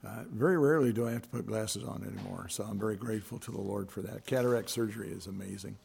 Very rarely do I have to put glasses on anymore, so I'm very grateful to the Lord for that. Cataract surgery is amazing.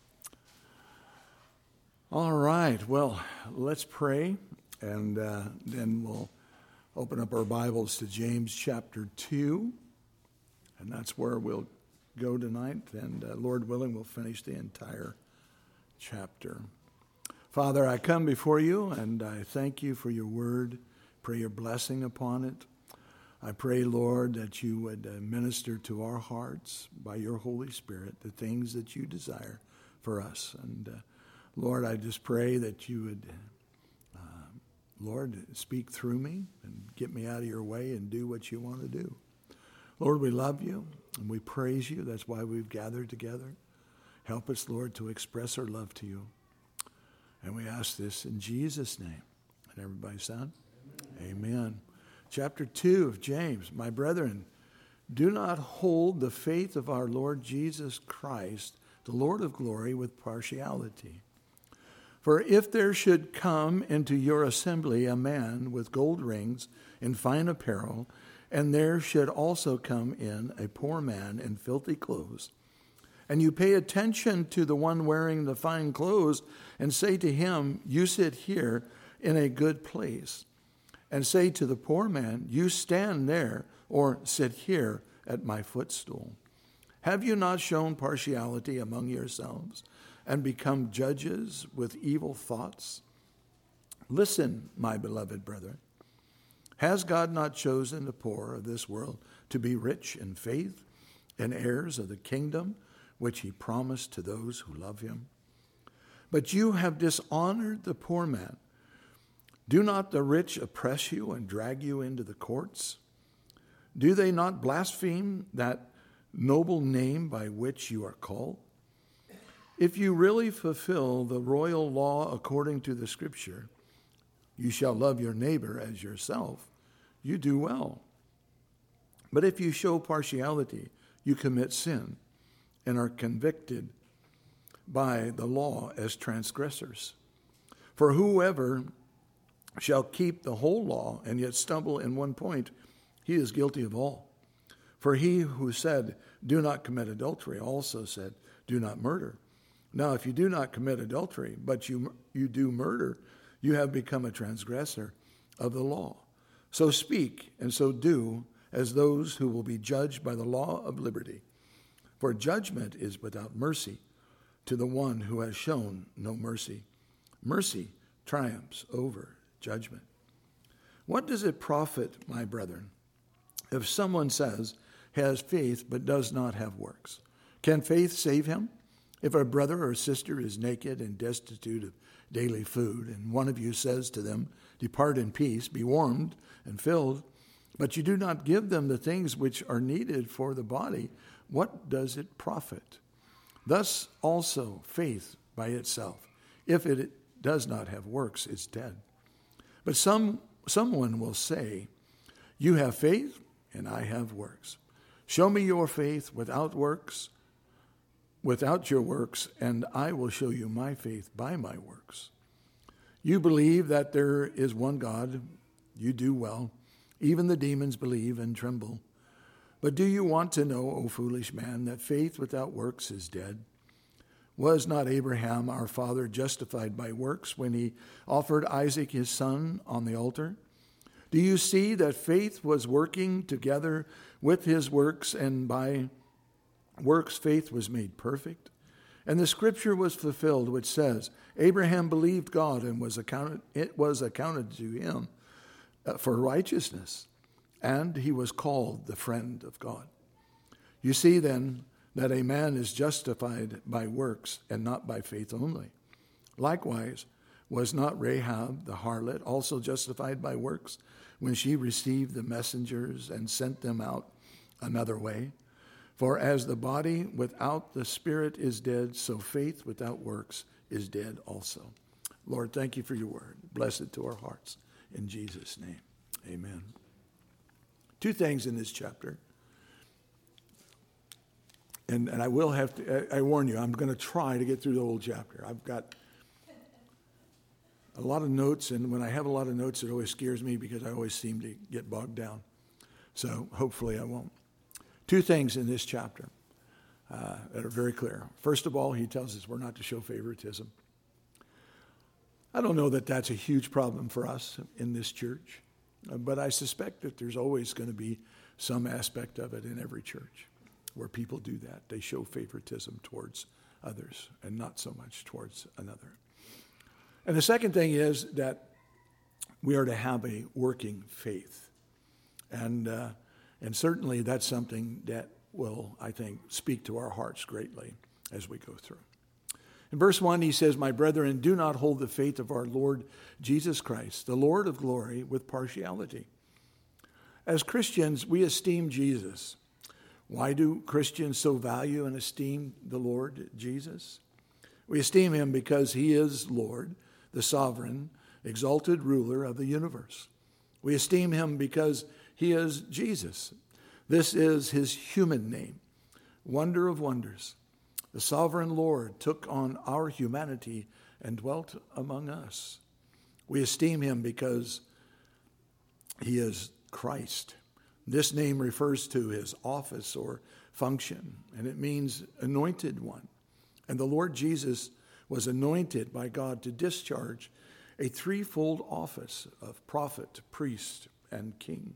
All right, well, let's pray, and then we'll open up our Bibles to James chapter 2, and that's where we'll go tonight, and Lord willing, we'll finish the entire chapter. Father, I come before you, and I thank you for your word. Pray your blessing upon it. I pray, Lord, that you would minister to our hearts by your Holy Spirit the things that you desire for us. And Lord, I just pray that you would, Lord, speak through me and get me out of your way and do what you want to do. Lord, we love you and we praise you. That's why we've gathered together. Help us, Lord, to express our love to you. And we ask this in Jesus' name. And everybody said, Amen. Chapter 2 of James. My brethren, do not hold the faith of our Lord Jesus Christ, the Lord of glory, with partiality. For if there should come into your assembly a man with gold rings and fine apparel, and there should also come in a poor man in filthy clothes, and you pay attention to the one wearing the fine clothes, and say to him, you sit here in a good place, and say to the poor man, you stand there, or sit here at my footstool. Have you not shown partiality among yourselves, and become judges with evil thoughts? Listen, my beloved brethren. Has God not chosen the poor of this world to be rich in faith and heirs of the kingdom which he promised to those who love him? But you have dishonored the poor man. Do not the rich oppress you and drag you into the courts? Do they not blaspheme that noble name by which you are called? If you really fulfill the royal law according to the Scripture, you shall love your neighbor as yourself, you do well. But if you show partiality, you commit sin and are convicted by the law as transgressors. For whoever shall keep the whole law and yet stumble in one point, he is guilty of all. For he who said, do not commit adultery, also said, do not murder. Now, if you do not commit adultery, but you do murder, you have become a transgressor of the law. So speak and so do as those who will be judged by the law of liberty. For judgment is without mercy to the one who has shown no mercy. Mercy triumphs over judgment. What does it profit, my brethren, if someone says he has faith but does not have works? Can faith save him? If a brother or sister is naked and destitute of daily food, and one of you says to them, depart in peace, be warmed and filled, but you do not give them the things which are needed for the body, what does it profit? Thus also faith by itself, if it does not have works, is dead. But someone will say, you have faith and I have works. Show me your faith without your works, and I will show you my faith by my works. You believe that there is one God. You do well. Even the demons believe and tremble. But do you want to know, O foolish man, that faith without works is dead? Was not Abraham, our father, justified by works when he offered Isaac his son on the altar? Do you see that faith was working together with his works, and by works faith was made perfect? And the scripture was fulfilled, which says, Abraham believed God, and it was accounted to him for righteousness, and he was called the friend of God. You see then that a man is justified by works and not by faith only. Likewise, was not Rahab the harlot also justified by works when she received the messengers and sent them out another way? For as the body without the spirit is dead, so faith without works is dead also. Lord, thank you for your word. Bless it to our hearts. In Jesus' name, amen. Two things in this chapter. And I will have to, I warn you, I'm going to try to get through the whole chapter. I've got a lot of notes, and when I have a lot of notes, it always scares me because I always seem to get bogged down. So hopefully I won't. Two things in this chapter that are very clear. First of all, he tells us we're not to show favoritism. I don't know that that's a huge problem for us in this church, but I suspect that there's always going to be some aspect of it in every church where people do that. They show favoritism towards others and not so much towards another. And the second thing is that we are to have a working faith. And certainly that's something that will, I think, speak to our hearts greatly as we go through. In verse 1, he says, "My brethren, do not hold the faith of our Lord Jesus Christ, the Lord of glory, with partiality." As Christians, we esteem Jesus. Why do Christians so value and esteem the Lord Jesus? We esteem him because he is Lord, the sovereign, exalted ruler of the universe. We esteem him because he is Jesus. This is his human name, wonder of wonders. The sovereign Lord took on our humanity and dwelt among us. We esteem him because he is Christ. This name refers to his office or function, and it means anointed one. And the Lord Jesus was anointed by God to discharge a threefold office of prophet, priest, and king.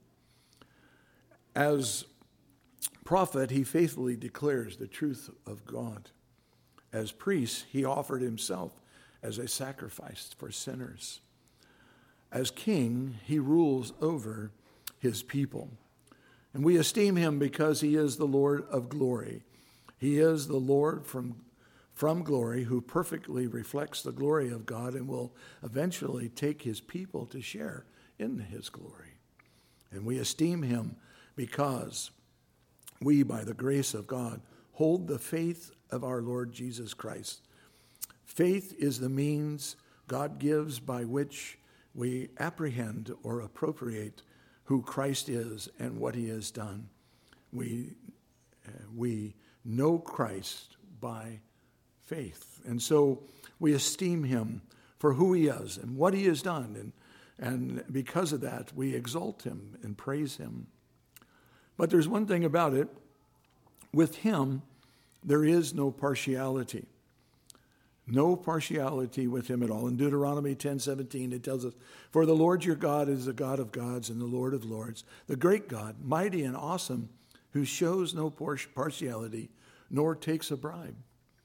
As prophet, he faithfully declares the truth of God. As priest, he offered himself as a sacrifice for sinners. As king, he rules over his people. And we esteem him because he is the Lord of glory. He is the Lord from glory who perfectly reflects the glory of God and will eventually take his people to share in his glory. And we esteem him because we, by the grace of God, hold the faith of our Lord Jesus Christ. Faith is the means God gives by which we apprehend or appropriate who Christ is and what he has done. We know Christ by faith. And so we esteem him for who he is and what he has done. And because of that, we exalt him and praise him. But there's one thing about it. With him, there is no partiality. No partiality with him at all. In Deuteronomy 10:17, it tells us, "For the Lord your God is the God of gods and the Lord of lords, the great God, mighty and awesome, who shows no partiality, nor takes a bribe."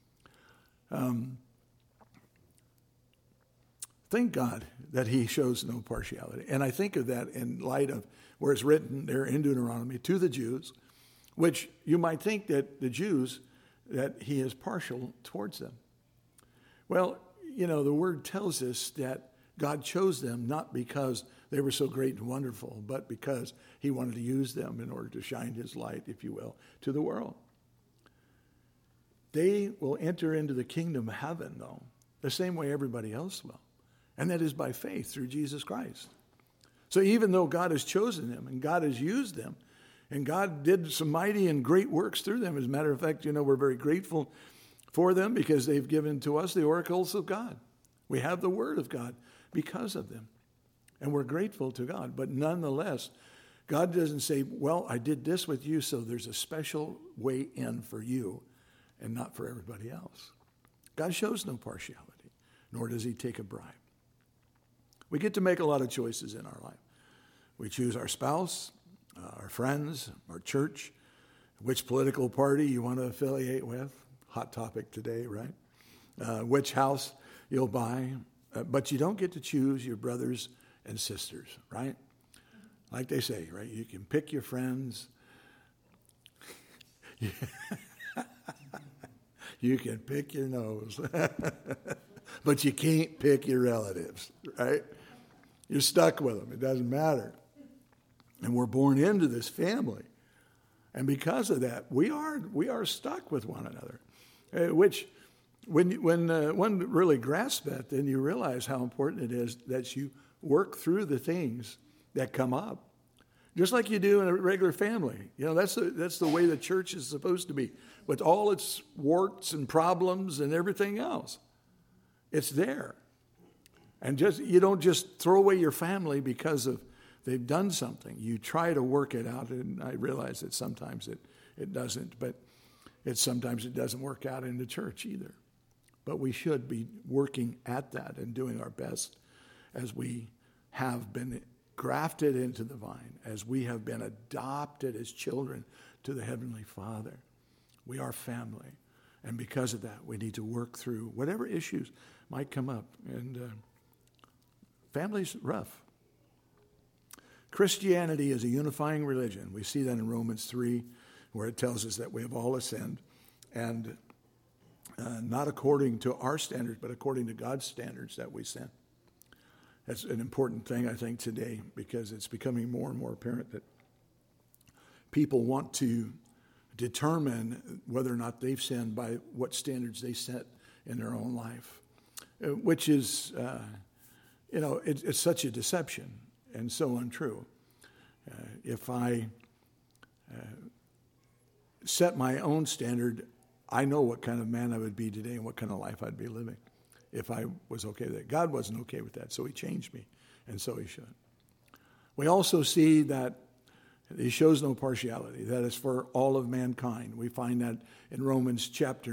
Thank God that he shows no partiality. And I think of that in light of where it's written there in Deuteronomy to the Jews, which you might think that the Jews, that he is partial towards them. Well, the word tells us that God chose them not because they were so great and wonderful, but because he wanted to use them in order to shine his light, if you will, to the world. They will enter into the kingdom of heaven, though, the same way everybody else will. And that is by faith through Jesus Christ. So even though God has chosen them and God has used them, and God did some mighty and great works through them. As a matter of fact, we're very grateful for them because they've given to us the oracles of God. We have the word of God because of them. And we're grateful to God. But nonetheless, God doesn't say, well, I did this with you, so there's a special way in for you and not for everybody else. God shows no partiality, nor does he take a bribe. We get to make a lot of choices in our life. We choose our spouse, our friends, our church, which political party you want to affiliate with. Hot topic today, right? Which house you'll buy. But you don't get to choose your brothers and sisters, right? Like they say, right? You can pick your friends. You can pick your nose. But you can't pick your relatives, right? You're stuck with them. It doesn't matter. And we're born into this family. And because of that, we are stuck with one another. Which, when one really grasps that, then you realize how important it is that you work through the things that come up. Just like you do in a regular family. That's the way the church is supposed to be. With all its warts and problems and everything else. It's there. And you don't just throw away your family because of they've done something. You try to work it out, and I realize that sometimes it doesn't, but sometimes it doesn't work out in the church either. But we should be working at that and doing our best as we have been grafted into the vine, as we have been adopted as children to the Heavenly Father. We are family. And because of that, we need to work through whatever issues might come up. And family's rough. Christianity is a unifying religion. We see that in Romans 3, where it tells us that we have all sinned, and not according to our standards, but according to God's standards that we sin. That's an important thing, I think, today, because it's becoming more and more apparent that people want to determine whether or not they've sinned by what standards they set in their own life, which is, it's such a deception and so untrue. If I set my own standard, I know what kind of man I would be today and what kind of life I'd be living if I was okay with it. God wasn't okay with that, so he changed me, and so he should. We also see that he shows no partiality. That is for all of mankind. We find that in Romans chapter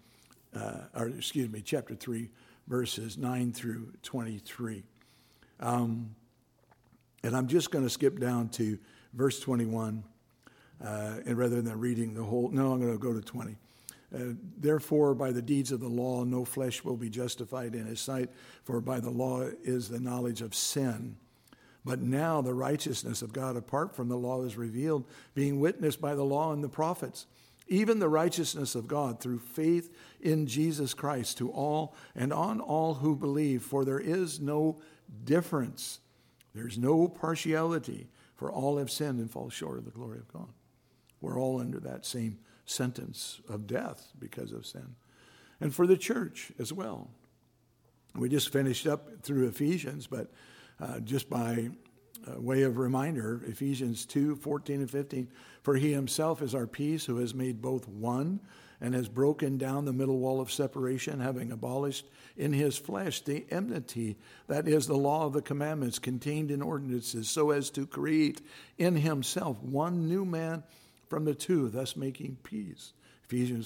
3, verses 9 through 23. And I'm just going to skip down to verse 21, and rather than reading the whole, no, I'm going to go to 20. Therefore, by the deeds of the law, no flesh will be justified in his sight, for by the law is the knowledge of sin. But now the righteousness of God apart from the law is revealed, being witnessed by the law and the prophets, even the righteousness of God through faith in Jesus Christ to all and on all who believe. For there is no difference. There's no partiality, for all have sinned and fall short of the glory of God. We're all under that same sentence of death because of sin. And for the church as well. We just finished up through Ephesians, but just by way of reminder, Ephesians 2:14 and 15, for he himself is our peace, who has made both one and has broken down the middle wall of separation, having abolished in his flesh the enmity, that is the law of the commandments contained in ordinances, so as to create in himself one new man from the two, thus making peace. Ephesians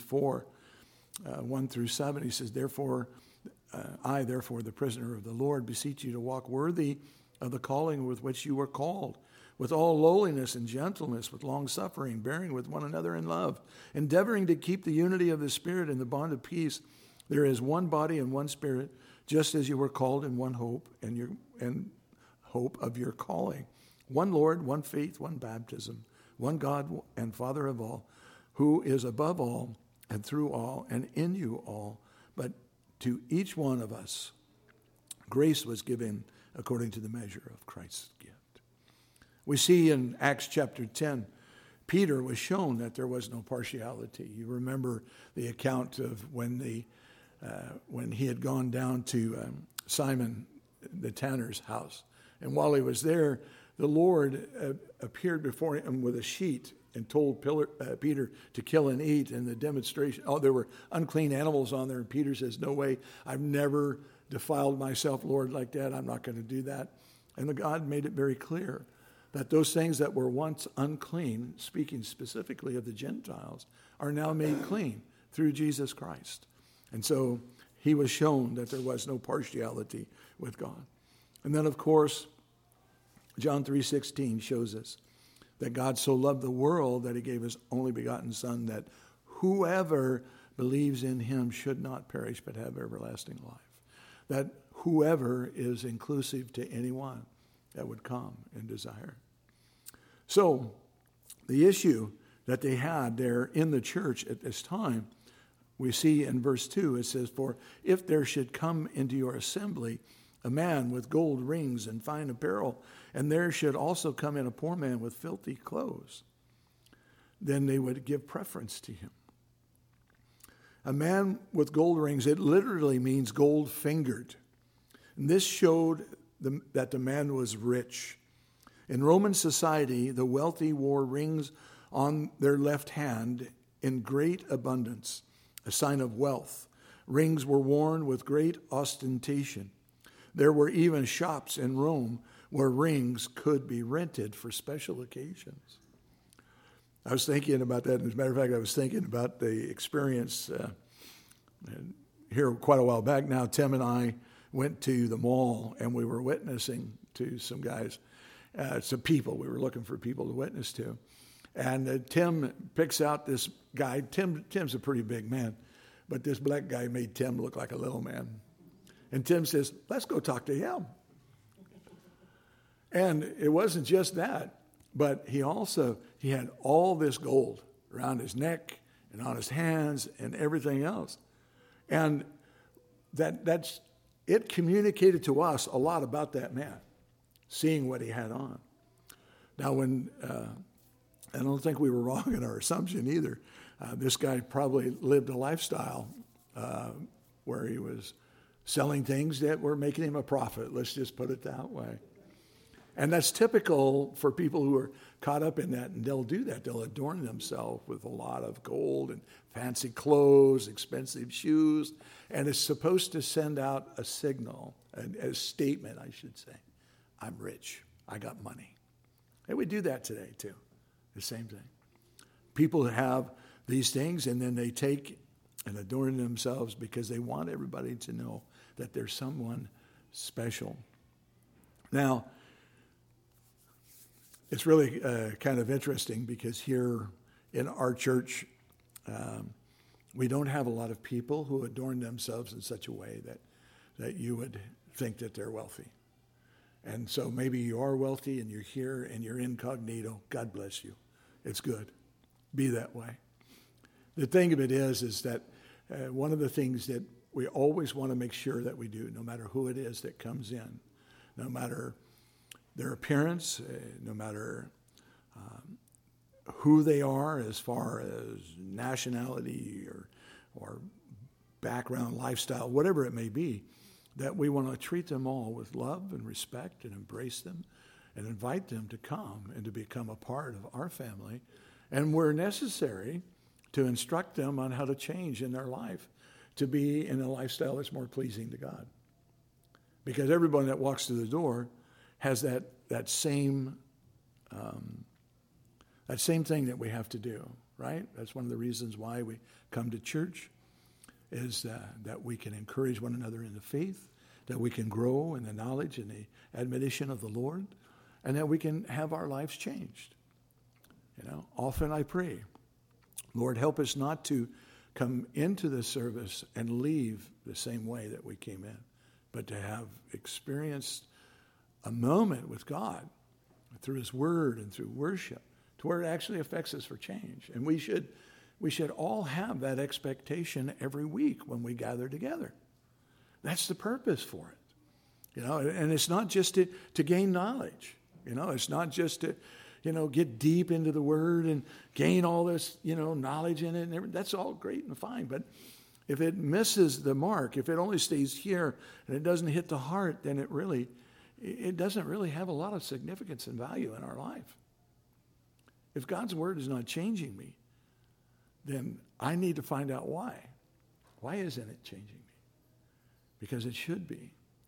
4:1 through 7, he says, therefore, I, the prisoner of the Lord, beseech you to walk worthy of the calling with which you were called, with all lowliness and gentleness, with long-suffering, bearing with one another in love, endeavoring to keep the unity of the Spirit in the bond of peace. There is one body and one Spirit, just as you were called in one hope and hope of your calling. One Lord, one faith, one baptism, one God and Father of all, who is above all and through all and in you all. But to each one of us, grace was given according to the measure of Christ's gift. We see in Acts chapter 10, Peter was shown that there was no partiality. You remember the account of when he had gone down to Simon the tanner's house. And while he was there, the Lord appeared before him with a sheet and told Peter to kill and eat. And the demonstration, there were unclean animals on there. And Peter says, no way, I've never defiled myself, Lord, like that. I'm not going to do that. And God made it very clear that those things that were once unclean, speaking specifically of the Gentiles, are now made clean through Jesus Christ. And so he was shown that there was no partiality with God. And then, of course, John 3:16 shows us that God so loved the world that he gave his only begotten Son, that whoever believes in him should not perish but have everlasting life. That whoever is inclusive to anyone that would come and desire. So the issue that they had there in the church at this time, we see in verse 2, it says, for if there should come into your assembly a man with gold rings and fine apparel, and there should also come in a poor man with filthy clothes, then they would give preference to him. A man with gold rings, it literally means gold-fingered. And this showed that the man was rich. In Roman society, the wealthy wore rings on their left hand in great abundance, a sign of wealth. Rings were worn with great ostentation. There were even shops in Rome where rings could be rented for special occasions. I was thinking about that. As a matter of fact, I was thinking about the experience here quite a while back now. Tim and I went to the mall, and we were witnessing to some guys, some people. We were looking for people to witness to. And Tim picks out this guy. Tim's a pretty big man, but this black guy made Tim look like a little man. And Tim says, let's go talk to him. And it wasn't just that, but he had all this gold around his neck and on his hands and everything else. And it communicated to us a lot about that man, seeing what he had on. Now, I don't think we were wrong in our assumption either. This guy probably lived a lifestyle where he was selling things that were making him a profit. Let's just put it that way. And that's typical for people who are caught up in that, and they'll do that. They'll adorn themselves with a lot of gold and fancy clothes, expensive shoes, and it's supposed to send out a signal, a statement, I should say. I'm rich. I got money. And we do that today, too. The same thing. People have these things, and then they take and adorn themselves because they want everybody to know that there's someone special. Now, it's really kind of interesting because here in our church, we don't have a lot of people who adorn themselves in such a way that you would think that they're wealthy. And so maybe you are wealthy and you're here and you're incognito. God bless you. It's good. Be that way. The thing of it is that one of the things that we always want to make sure that we do, no matter who it is that comes in, no matter their appearance, no matter who they are as far as nationality or background, lifestyle, whatever it may be, that we want to treat them all with love and respect and embrace them and invite them to come and to become a part of our family. And where necessary, to instruct them on how to change in their life to be in a lifestyle that's more pleasing to God. Because everyone that walks through the door has that same thing that we have to do, right? That's one of the reasons why we come to church, is that we can encourage one another in the faith, that we can grow in the knowledge and the admonition of the Lord, and that we can have our lives changed. Often I pray, Lord, help us not to come into the service and leave the same way that we came in, but to have experienced a moment with God through His Word and through worship to where it actually affects us for change. And we should all have that expectation every week when we gather together. That's the purpose for it. And it's not just to gain knowledge. It's not just to, get deep into the Word and gain all this, knowledge in it and everything. That's all great and fine. But if it misses the mark, if it only stays here and it doesn't hit the heart, then it doesn't really have a lot of significance and value in our life. If God's Word is not changing me, then I need to find out why. Why isn't it changing me? Because it should be.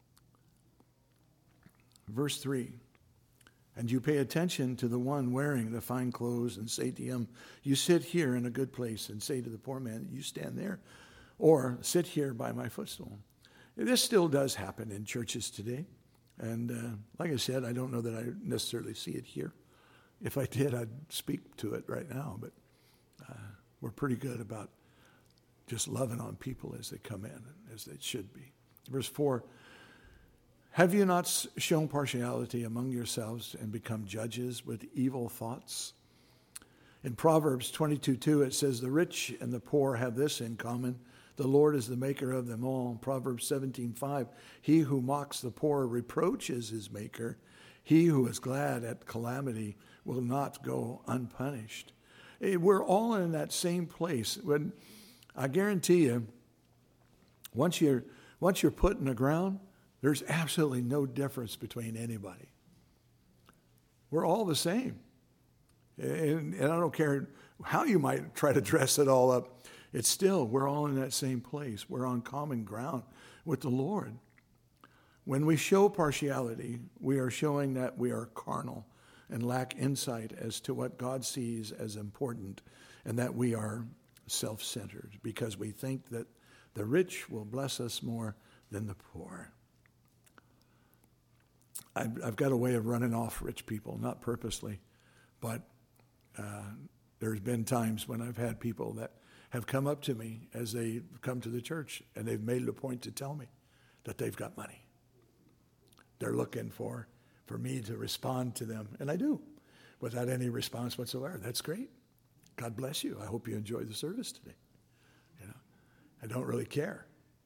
Verse 3, and you pay attention to the one wearing the fine clothes and say to him, you sit here in a good place, and say to the poor man, you stand there, or sit here by my footstool. This still does happen in churches today. And like I said, I don't know that I necessarily see it here. If I did, I'd speak to it right now. But we're pretty good about just loving on people as they come in, as they should be. Verse 4, have you not shown partiality among yourselves and become judges with evil thoughts? In Proverbs 22:2, it says, the rich and the poor have this in common. The Lord is the maker of them all. Proverbs 17:5, he who mocks the poor reproaches his maker. He who is glad at calamity will not go unpunished. We're all in that same place. When I guarantee you, once you're put in the ground, there's absolutely no difference between anybody. We're all the same. And I don't care how you might try to dress it all up. We're all in that same place. We're on common ground with the Lord. When we show partiality, we are showing that we are carnal and lack insight as to what God sees as important, and that we are self-centered because we think that the rich will bless us more than the poor. I've got a way of running off rich people, not purposely, but there's been times when I've had people that have come up to me as they come to the church, and they've made it a point to tell me that they've got money. They're looking for me to respond to them, and I do, without any response whatsoever. That's great. God bless you. I hope you enjoy the service today. I don't really care.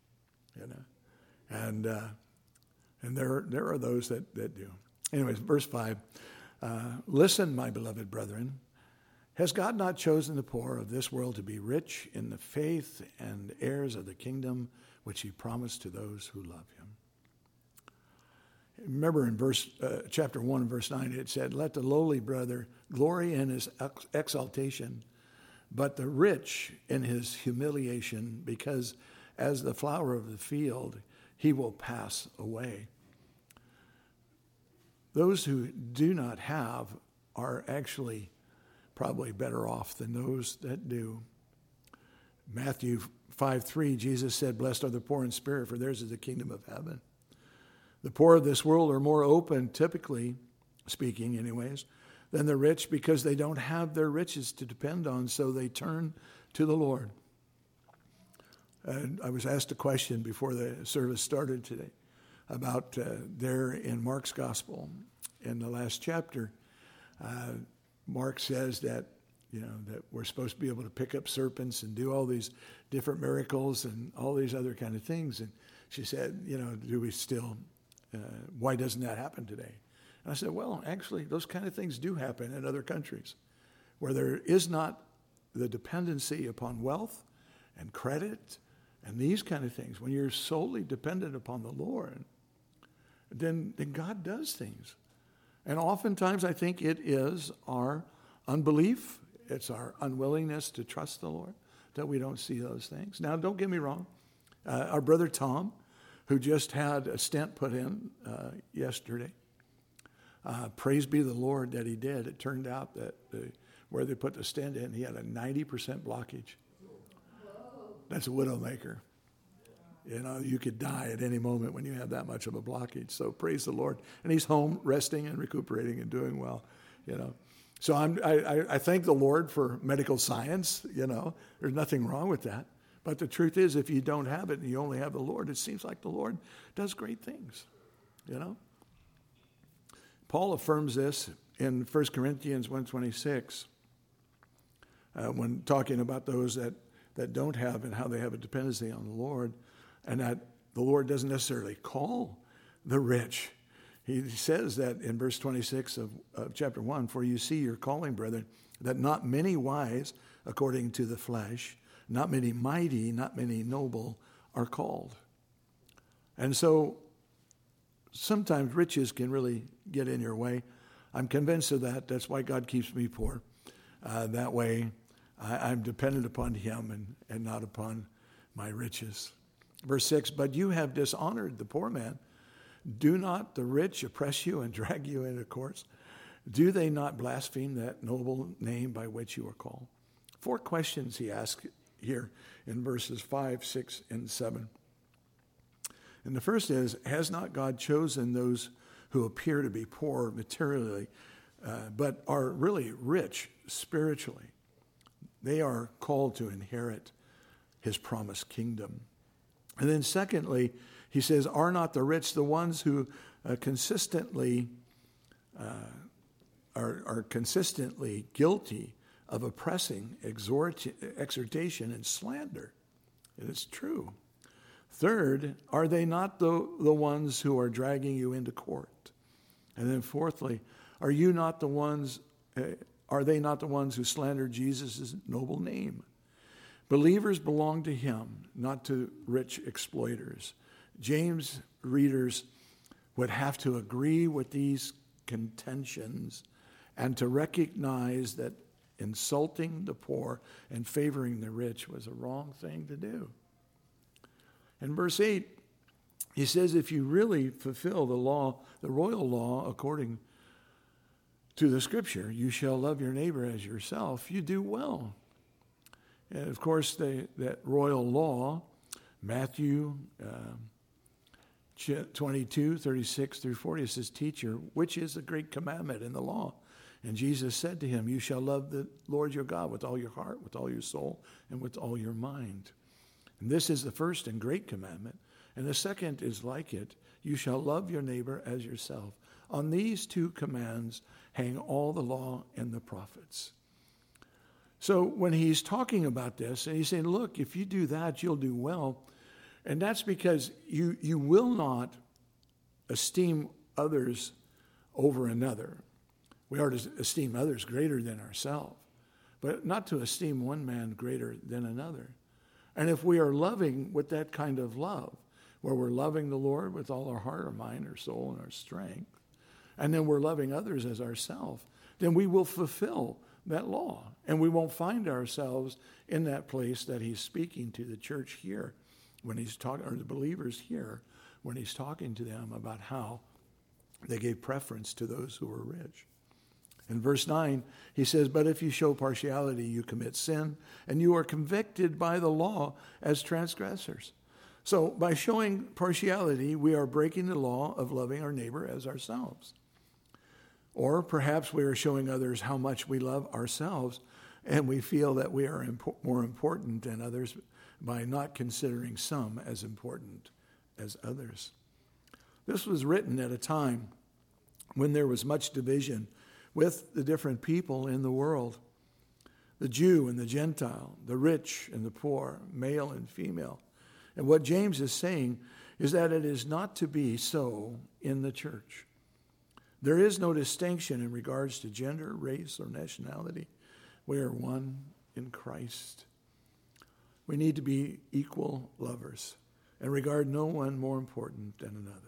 And there are those that do. Anyways, verse 5. Listen, my beloved brethren, has God not chosen the poor of this world to be rich in the faith and heirs of the kingdom which he promised to those who love him? Remember in chapter 1, verse 9, it said, let the lowly brother glory in his exaltation, but the rich in his humiliation, because as the flower of the field, he will pass away. Those who do not have are actually probably better off than those that do. Matthew 5:3, Jesus said, blessed are the poor in spirit, for theirs is the kingdom of heaven. The poor of this world are more open, typically speaking anyways, than the rich because they don't have their riches to depend on, so they turn to the Lord. And I was asked a question before the service started today about there in Mark's gospel, in the last chapter, Mark says that that we're supposed to be able to pick up serpents and do all these different miracles and all these other kind of things. And she said, do we still, why doesn't that happen today? And I said, well, actually, those kind of things do happen in other countries where there is not the dependency upon wealth and credit and these kind of things. When you're solely dependent upon the Lord, then God does things. And oftentimes I think it is our unbelief, it's our unwillingness to trust the Lord that we don't see those things. Now, don't get me wrong. Our brother Tom, who just had a stent put in yesterday, praise be the Lord that he did. It turned out that where they put the stent in, he had a 90% blockage. That's a widowmaker. You could die at any moment when you have that much of a blockage. So praise the Lord. And he's home resting and recuperating and doing well, So I thank the Lord for medical science, There's nothing wrong with that. But the truth is, if you don't have it and you only have the Lord, it seems like the Lord does great things, Paul affirms this in 1 Corinthians 1:26 when talking about those that don't have and how they have a dependency on the Lord, and that the Lord doesn't necessarily call the rich. He says that in verse 26 of chapter 1, for you see your calling, brethren, that not many wise according to the flesh, not many mighty, not many noble are called. And so sometimes riches can really get in your way. I'm convinced of that. That's why God keeps me poor. That way I'm dependent upon him and not upon my riches. Verse 6, but you have dishonored the poor man. Do not the rich oppress you and drag you into courts? Do they not blaspheme that noble name by which you are called? 4 questions he asks here in verses 5, 6, and 7. And the first is, has not God chosen those who appear to be poor materially, but are really rich spiritually? They are called to inherit his promised kingdom. And then secondly, he says, are not the rich the ones who consistently are consistently guilty of oppressing, exhortation, and slander? And it's true. Third, are they not the ones who are dragging you into court? And then fourthly, are they not the ones who slander Jesus' noble name? Believers belong to him, not to rich exploiters. James readers would have to agree with these contentions and to recognize that insulting the poor and favoring the rich was a wrong thing to do. In verse 8, He says if you really fulfill the law, the royal law, according to the Scripture, you shall love your neighbor as yourself, you do well. And of course, that royal law, Matthew 22, 36 through 40, it says, teacher, which is the great commandment in the law? And Jesus said to him, you shall love the Lord your God with all your heart, with all your soul, and with all your mind. And this is the first and great commandment. And the second is like it, you shall love your neighbor as yourself. On these two commands hang all the law and the prophets. So when he's talking about this, and he's saying, look, if you do that, you'll do well. And that's because you will not esteem others over another. We are to esteem others greater than ourselves, but not to esteem one man greater than another. And if we are loving with that kind of love, where we're loving the Lord with all our heart, our mind, our soul, and our strength, and then we're loving others as ourselves, then we will fulfill that law. And we won't find ourselves in that place that he's speaking to the church here, when he's talking, or the believers here, when he's talking to them about how they gave preference to those who were rich. In verse 9, he says, but if you show partiality, you commit sin, and you are convicted by the law as transgressors. So by showing partiality, we are breaking the law of loving our neighbor as ourselves. Or perhaps we are showing others how much we love ourselves, and we feel that we are more important than others by not considering some as important as others. This was written at a time when there was much division with the different people in the world, the Jew and the Gentile, the rich and the poor, male and female. And what James is saying is that it is not to be so in the church. There is no distinction in regards to gender, race, or nationality. We are one in Christ. We need to be equal lovers and regard no one more important than another.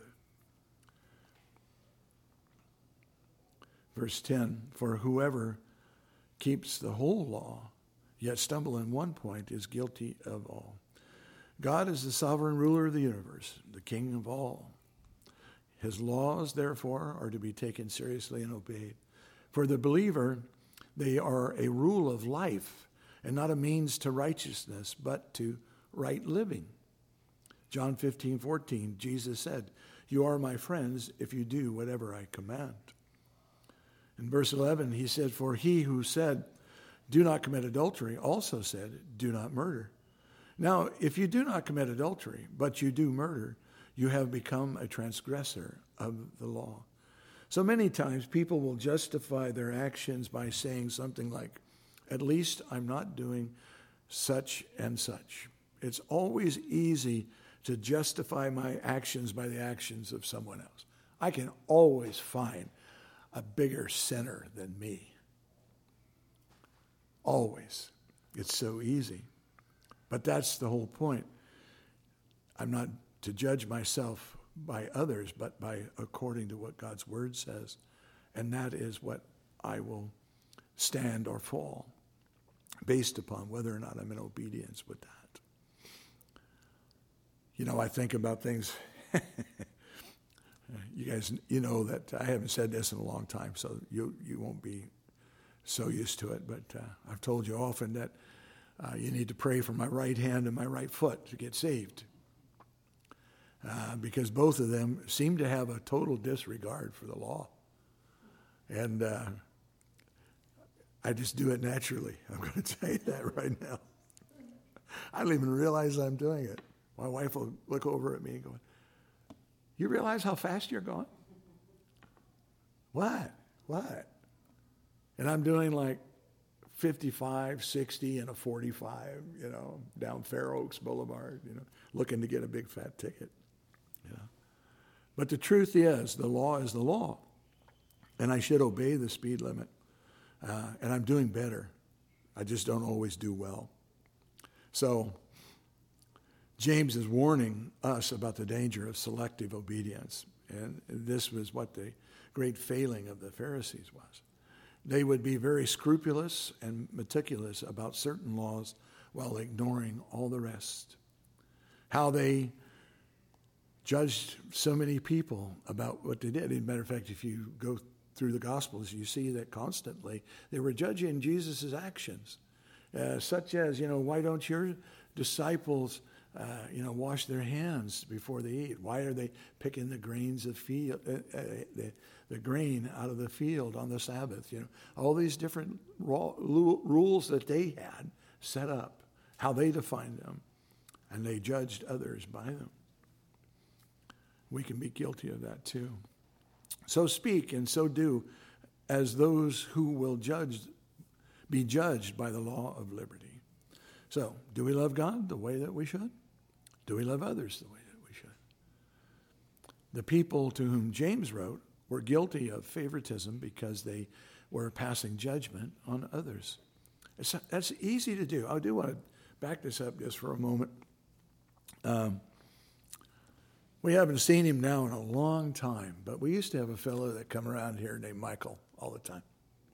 Verse 10, for whoever keeps the whole law, yet stumble in one point, is guilty of all. God is the sovereign ruler of the universe, the king of all. His laws, therefore, are to be taken seriously and obeyed. For the believer, they are a rule of life and not a means to righteousness, but to right living. John 15:14, Jesus said, you are my friends if you do whatever I command. In verse 11, he said, for he who said, do not commit adultery, also said, do not murder. Now, if you do not commit adultery, but you do murder, you have become a transgressor of the law. So many times people will justify their actions by saying something like, at least I'm not doing such and such. It's always easy to justify my actions by the actions of someone else. I can always find a bigger sinner than me. Always. It's so easy. But that's the whole point. I'm not to judge myself by others, but by according to what God's word says. And that is what I will stand or fall based upon whether or not I'm in obedience with that. You know, I think about things. You guys, you know that I haven't said this in a long time, so you won't be so used to it. But I've told you often that you need to pray for my right hand and my right foot to get saved. Because both of them seem to have a total disregard for the law. And I just do it naturally. I'm going to tell you that right now. I don't even realize I'm doing it. My wife will look over at me and go, you realize how fast you're going? What? And I'm doing like 55, 60, and a 45, down Fair Oaks Boulevard, looking to get a big fat ticket. But the truth is the law, and I should obey the speed limit. And I'm doing better. I just don't always do well. So James is warning us about the danger of selective obedience. And this was what the great failing of the Pharisees was. They would be very scrupulous and meticulous about certain laws while ignoring all the rest. How they judged so many people about what they did. As a matter of fact, if you go through the Gospels, you see that constantly they were judging Jesus' actions, such as, why don't your disciples, wash their hands before they eat? Why are they picking the grains of the grain out of the field on the Sabbath? All these different rules that they had set up, how they defined them, and they judged others by them. We can be guilty of that too. So speak and so do as those who will be judged by the law of liberty. So, do we love God the way that we should? Do we love others the way that we should? The people to whom James wrote were guilty of favoritism because they were passing judgment on others. That's easy to do. I do want to back this up just for a moment. We haven't seen him now in a long time, but we used to have a fellow that come around here named Michael all the time.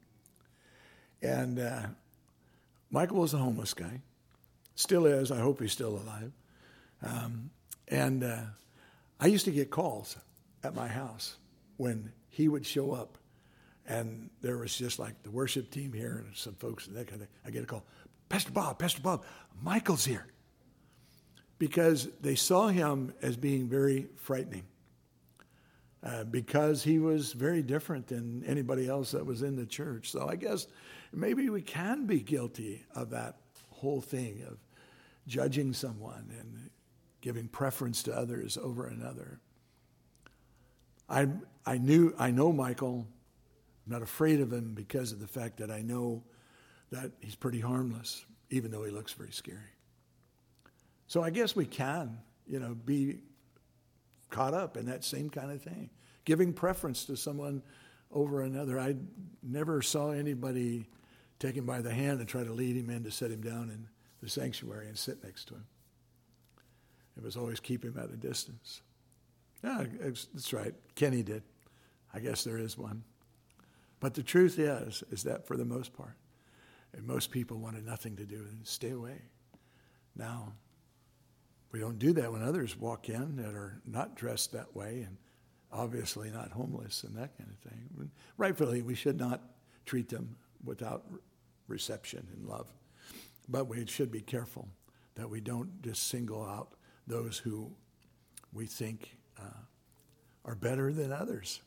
And Michael was a homeless guy. Still is. I hope he's still alive. And I used to get calls at my house when he would show up. And there was just like the worship team here and some folks and that kind of thing. I get a call, Pastor Bob, Michael's here. Because they saw him as being very frightening. Because he was very different than anybody else that was in the church. So I guess maybe we can be guilty of that whole thing of judging someone and giving preference to others over another. I know Michael. I'm not afraid of him because of the fact that I know that he's pretty harmless, even though he looks very scary. So I guess we can, be caught up in that same kind of thing, giving preference to someone over another. I never saw anybody take him by the hand and try to lead him in to sit him down in the sanctuary and sit next to him. It was always keep him at a distance. Yeah, that's right. Kenny did. I guess there is one. But the truth is that for the most part, and most people wanted nothing to do and stay away. Now, we don't do that when others walk in that are not dressed that way and obviously not homeless and that kind of thing. Rightfully, we should not treat them without reception and love. But we should be careful that we don't just single out those who we think are better than others.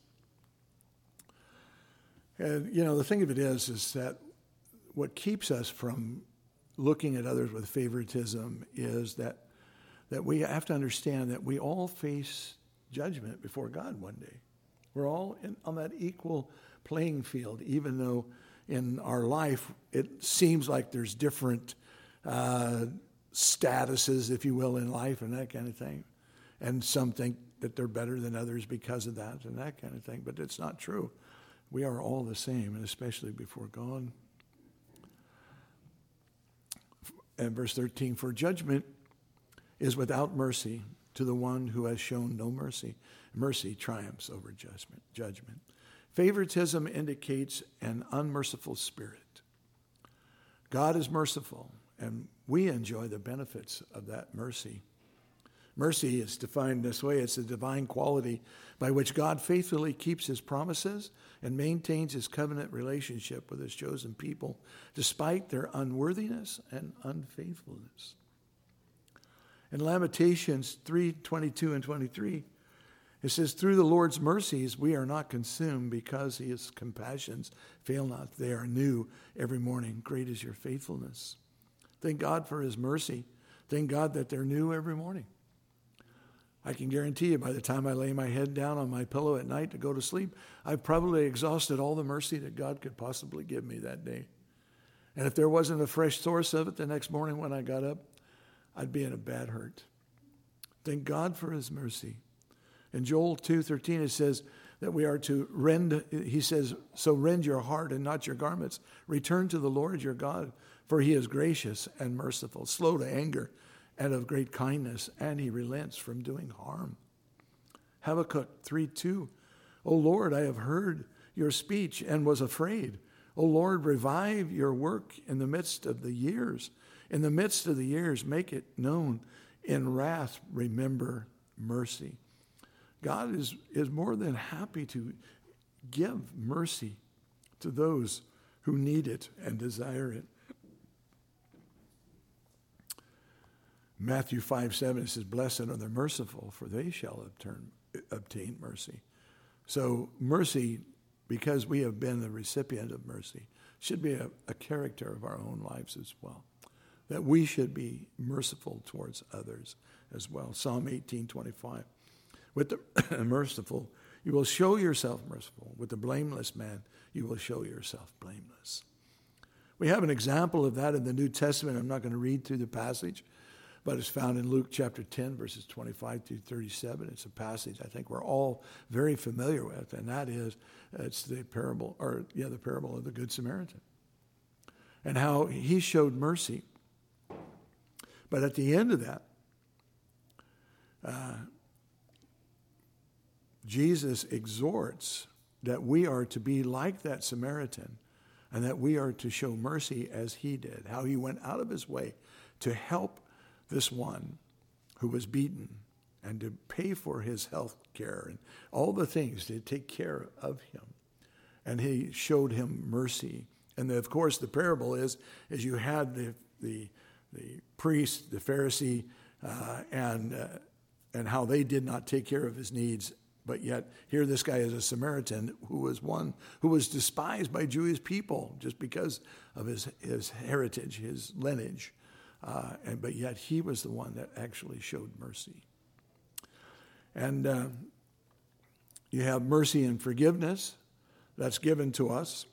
And, the thing of it is that what keeps us from looking at others with favoritism is that we have to understand that we all face judgment before God one day. We're all on that equal playing field, even though in our life it seems like there's different statuses, if you will, in life and that kind of thing. And some think that they're better than others because of that and that kind of thing, but it's not true. We are all the same, and especially before God. And verse 13, for judgment is without mercy to the one who has shown no mercy. Mercy triumphs over judgment. Favoritism indicates an unmerciful spirit. God is merciful, and we enjoy the benefits of that mercy. Mercy is defined this way. It's a divine quality by which God faithfully keeps his promises and maintains his covenant relationship with his chosen people despite their unworthiness and unfaithfulness. In Lamentations 3:22 and 23, it says, through the Lord's mercies we are not consumed because his compassions fail not. They are new every morning. Great is your faithfulness. Thank God for his mercy. Thank God that they're new every morning. I can guarantee you by the time I lay my head down on my pillow at night to go to sleep, I've probably exhausted all the mercy that God could possibly give me that day. And if there wasn't a fresh source of it the next morning when I got up, I'd be in a bad hurt. Thank God for his mercy. In Joel 2:13, it says that we are to rend, he says, so rend your heart and not your garments. Return to the Lord your God, for he is gracious and merciful, slow to anger, and of great kindness, and he relents from doing harm. Habakkuk 3:2, O Lord, I have heard your speech and was afraid. O Lord, revive your work in the midst of the years. In the midst of the years, make it known. In wrath, remember mercy. God is more than happy to give mercy to those who need it and desire it. Matthew 5:7 says, "Blessed are the merciful, for they shall obtain mercy." So mercy, because we have been the recipient of mercy, should be a character of our own lives as well. That we should be merciful towards others as well. Psalm 18:25. With the merciful, you will show yourself merciful. With the blameless man, you will show yourself blameless. We have an example of that in the New Testament. I'm not going to read through the passage, but it's found in Luke chapter 10, verses 25 through 37. It's a passage I think we're all very familiar with, and that is, it's the parable of the Good Samaritan. And how he showed mercy. But at the end of that, Jesus exhorts that we are to be like that Samaritan and that we are to show mercy as he did, how he went out of his way to help this one who was beaten and to pay for his health care and all the things to take care of him. And he showed him mercy. And of course, the parable is you had the priest, the Pharisee, and how they did not take care of his needs. But yet, here this guy is a Samaritan who was one who was despised by Jewish people just because of his heritage, his lineage. But yet, he was the one that actually showed mercy. And you have mercy and forgiveness that's given to us.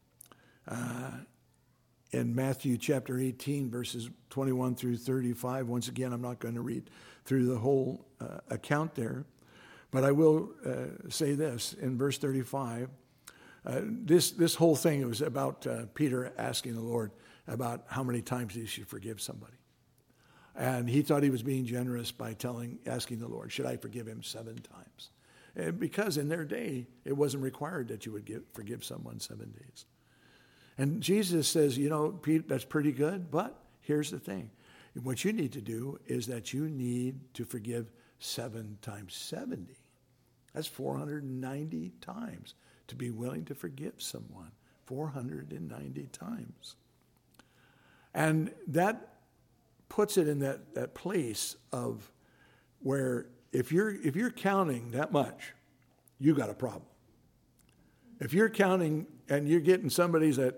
In Matthew chapter 18, verses 21 through 35. Once again, I'm not going to read through the whole account there. But I will say this, in verse 35, this whole thing was about Peter asking the Lord about how many times he should forgive somebody. And he thought he was being generous by asking the Lord, should I forgive him 7 times? And because in their day, it wasn't required that you would forgive someone 7 days. And Jesus says, Pete, that's pretty good, but here's the thing. What you need to do is that you need to forgive 7 times 70. That's 490 times to be willing to forgive someone. 490 times. And that puts it in that place of where if you're counting that much, you got a problem. If you're counting and you're getting somebody's at,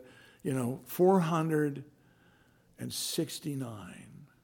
469,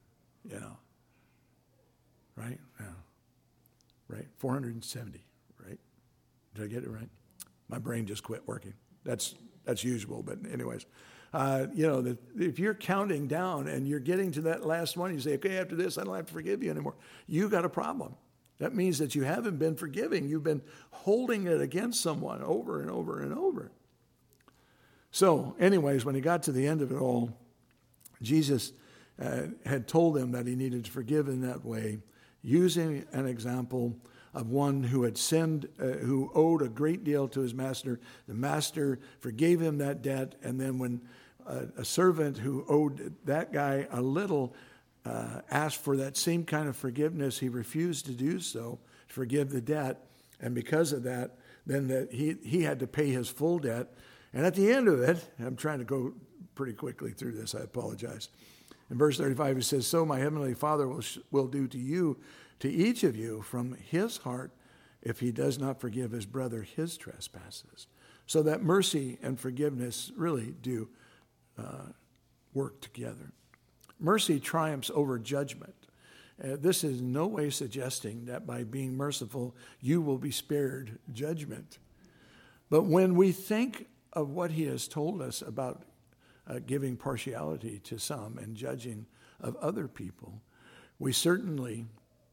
right? Yeah. Right? 470, right? Did I get it right? My brain just quit working. That's usual, but anyways. If you're counting down and you're getting to that last one, you say, okay, after this, I don't have to forgive you anymore. You got a problem. That means that you haven't been forgiving. You've been holding it against someone over and over and over. So, anyways, when he got to the end of it all, Jesus had told them that he needed to forgive in that way, using an example of one who had sinned, who owed a great deal to his master. The master forgave him that debt, and then when a servant who owed that guy a little asked for that same kind of forgiveness, he refused to do so, to forgive the debt, and because of that, then he had to pay his full debt. And at the end of it, I'm trying to go pretty quickly through this, I apologize. In verse 35, it says, so my heavenly Father will do to you, to each of you, from his heart, if he does not forgive his brother his trespasses. So that mercy and forgiveness really do work together. Mercy triumphs over judgment. This is in no way suggesting that by being merciful, you will be spared judgment. But when we think of what he has told us about giving partiality to some and judging of other people, we certainly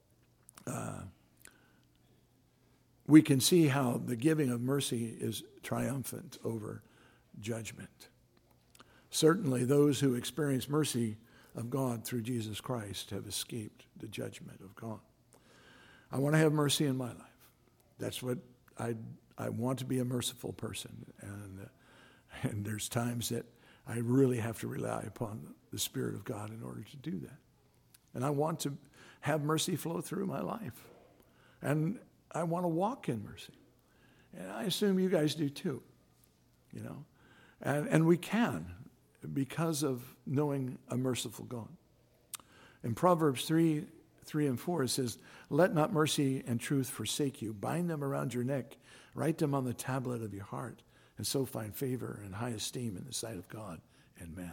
we can see how the giving of mercy is triumphant over judgment. Certainly those who experience mercy of God through Jesus Christ have escaped the judgment of God. I want to have mercy in my life. That's what I want to be, a merciful person. And there's times that I really have to rely upon the Spirit of God in order to do that. And I want to have mercy flow through my life. And I want to walk in mercy. And I assume you guys do too, you know. And we can because of knowing a merciful God. In Proverbs 3:3-4, it says, "Let not mercy and truth forsake you. Bind them around your neck. Write them on the tablet of your heart, and so find favor and high esteem in the sight of God and man."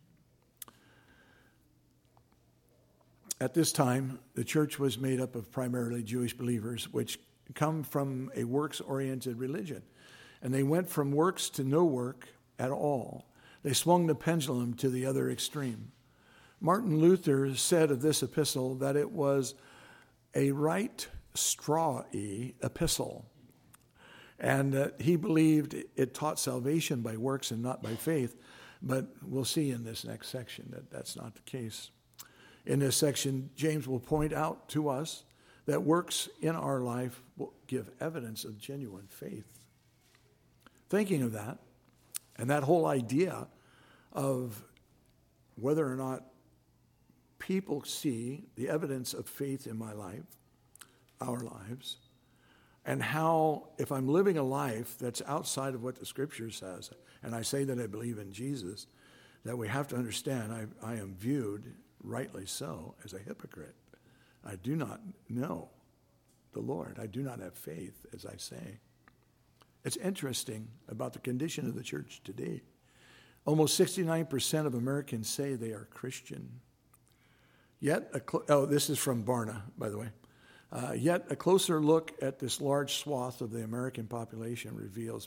At this time, the church was made up of primarily Jewish believers, which come from a works-oriented religion. And they went from works to no work at all. They swung the pendulum to the other extreme. Martin Luther said of this epistle that it was a right straw-y epistle. And he believed it taught salvation by works and not by faith. But we'll see in this next section that that's not the case. In this section, James will point out to us that works in our life will give evidence of genuine faith. Thinking of that, and that whole idea of whether or not people see the evidence of faith in my life, our lives, and how if I'm living a life that's outside of what the Scripture says, and I say that I believe in Jesus, that we have to understand I am viewed, rightly so, as a hypocrite. I do not know the Lord. I do not have faith, as I say. It's interesting about the condition of the church today. Almost 69% of Americans say they are Christian. Yet, this is from Barna, by the way. Yet a closer look at this large swath of the American population reveals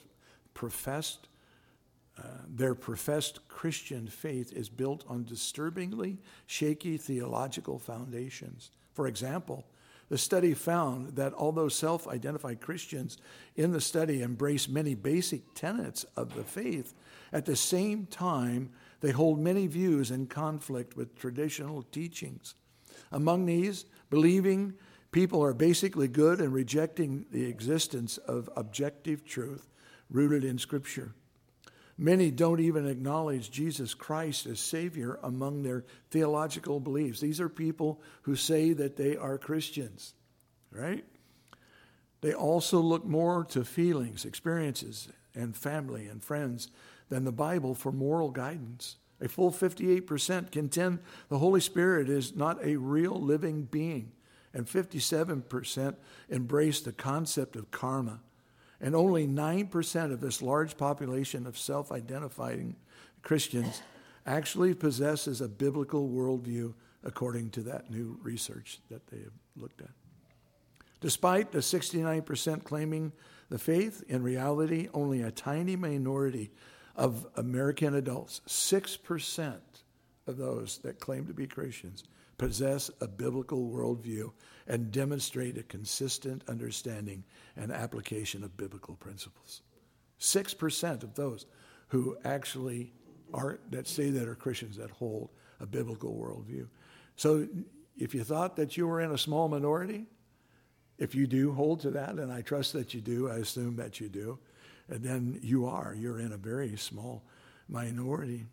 their professed Christian faith is built on disturbingly shaky theological foundations. For example, the study found that although self-identified Christians in the study embrace many basic tenets of the faith, at the same time, they hold many views in conflict with traditional teachings. Among these, believing people are basically good and rejecting the existence of objective truth rooted in Scripture. Many don't even acknowledge Jesus Christ as Savior among their theological beliefs. These are people who say that they are Christians, right? They also look more to feelings, experiences, and family and friends than the Bible for moral guidance. A full 58% contend the Holy Spirit is not a real living being, and 57% embrace the concept of karma. And only 9% of this large population of self-identifying Christians actually possesses a biblical worldview according to that new research that they have looked at. Despite the 69% claiming the faith, in reality, only a tiny minority of American adults, 6% of those that claim to be Christians, possess a biblical worldview and demonstrate a consistent understanding and application of biblical principles. 6% of those who actually that say that are Christians that hold a biblical worldview. So if you thought that you were in a small minority, if you do hold to that, and I trust that you do, I assume that you do, and then you're in a very small minority.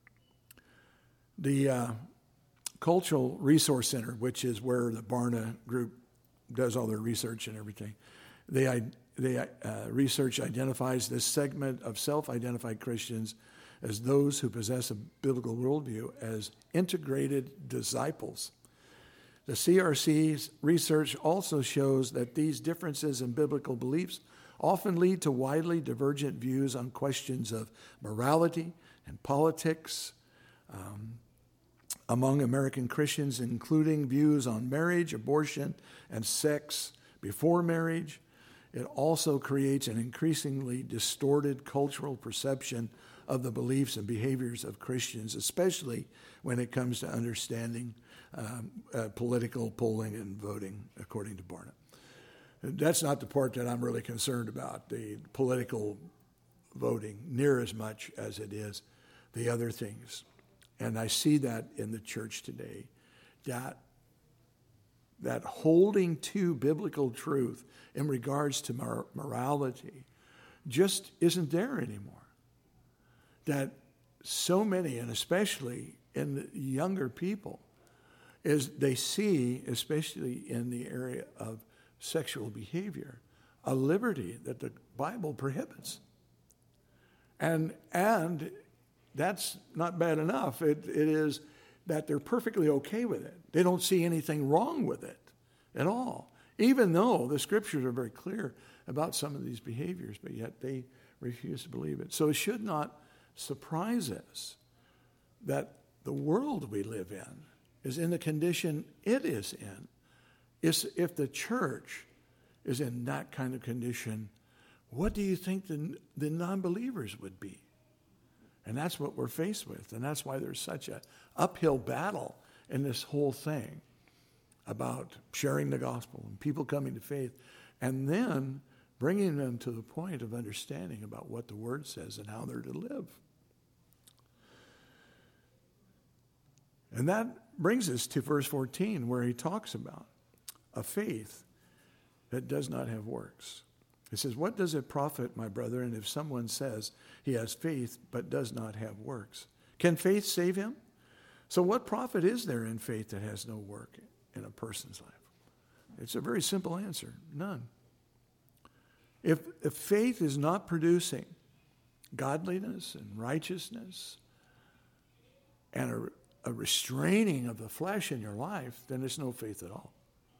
The Cultural Resource Center, which is where the Barna group does all their research and everything, research identifies this segment of self-identified Christians as those who possess a biblical worldview as integrated disciples. The CRC's research also shows that these differences in biblical beliefs often lead to widely divergent views on questions of morality and politics among American Christians, including views on marriage, abortion, and sex before marriage. It also creates an increasingly distorted cultural perception of the beliefs and behaviors of Christians, especially when it comes to understanding political polling and voting, according to Barna. That's not the part that I'm really concerned about, the political voting, near as much as it is the other things. And I see that in the church today, that holding to biblical truth in regards to morality just isn't there anymore. That so many, and especially in the younger people, is they see, especially in the area of sexual behavior, a liberty that the Bible prohibits. And that's not bad enough. It is that they're perfectly okay with it. They don't see anything wrong with it at all, even though the scriptures are very clear about some of these behaviors, but yet they refuse to believe it. So it should not surprise us that the world we live in is in the condition it is in. If the church is in that kind of condition, what do you think the non-believers would be? And that's what we're faced with. And that's why there's such an uphill battle in this whole thing about sharing the gospel and people coming to faith and then bringing them to the point of understanding about what the Word says and how they're to live. And that brings us to verse 14, where he talks about a faith that does not have works. It says, "What does it profit, my brethren, if someone says he has faith but does not have works? Can faith save him? So what profit is there in faith that has no work in a person's life?" It's a very simple answer. None. If faith is not producing godliness and righteousness and a restraining of the flesh in your life, then it's no faith at all.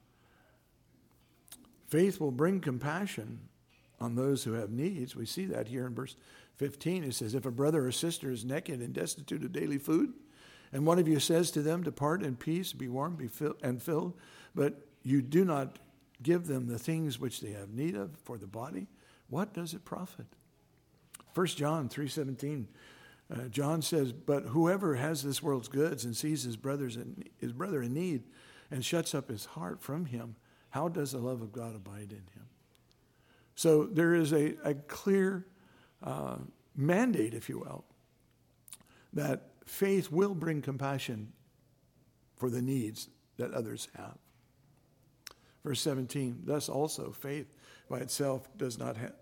Faith will bring compassion on those who have needs. We see that here in verse 15. It says, "If a brother or sister is naked and destitute of daily food, and one of you says to them, 'Depart in peace, be warm, be filled,' but you do not give them the things which they have need of for the body, what does it profit?" 1 John 3:17, John says, "But whoever has this world's goods and sees his brother in need and shuts up his heart from him, how does the love of God abide in him?" So there is a clear mandate, if you will, that faith will bring compassion for the needs that others have. Verse 17, "Thus also faith by itself does not have,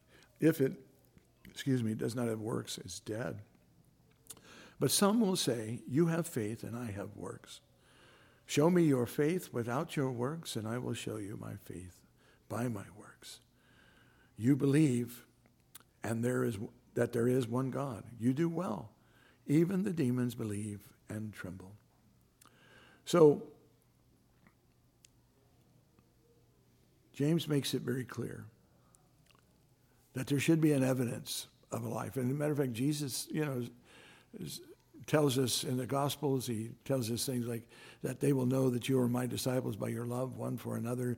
does not have works, is dead. But some will say, 'You have faith and I have works. Show me your faith without your works, and I will show you my faith by my works.' You believe and there is one God. You do well. Even the demons believe and tremble." So James makes it very clear that there should be an evidence of a life. And as a matter of fact, Jesus, tells us in the Gospels, he tells us things like that they will know that you are my disciples by your love one for another.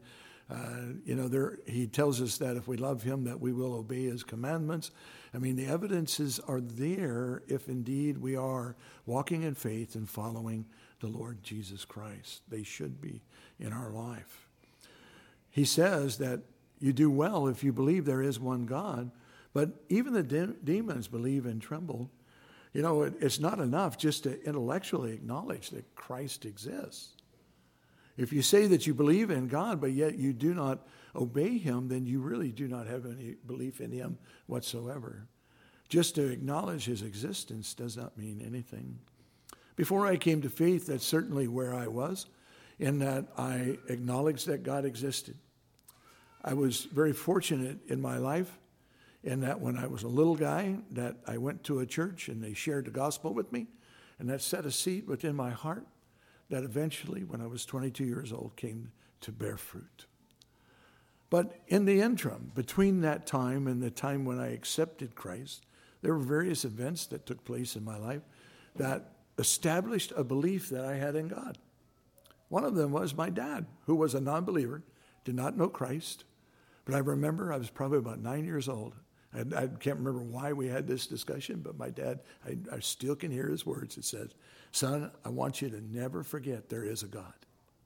He tells us that if we love him, that we will obey his commandments. I mean, the evidences are there if indeed we are walking in faith and following the Lord Jesus Christ. They should be in our life. He says that you do well if you believe there is one God, but even the demons believe and tremble. It's not enough just to intellectually acknowledge that Christ exists. If you say that you believe in God, but yet you do not obey him, then you really do not have any belief in him whatsoever. Just to acknowledge his existence does not mean anything. Before I came to faith, that's certainly where I was, in that I acknowledged that God existed. I was very fortunate in my life in that when I was a little guy, that I went to a church and they shared the gospel with me, and that set a seed within my heart that eventually, when I was 22 years old, came to bear fruit. But in the interim, between that time and the time when I accepted Christ, there were various events that took place in my life that established a belief that I had in God. One of them was my dad, who was a non-believer, did not know Christ. But I remember I was probably about 9 years old. I can't remember why we had this discussion, but my dad, I still can hear his words. It says, "Son, I want you to never forget there is a God."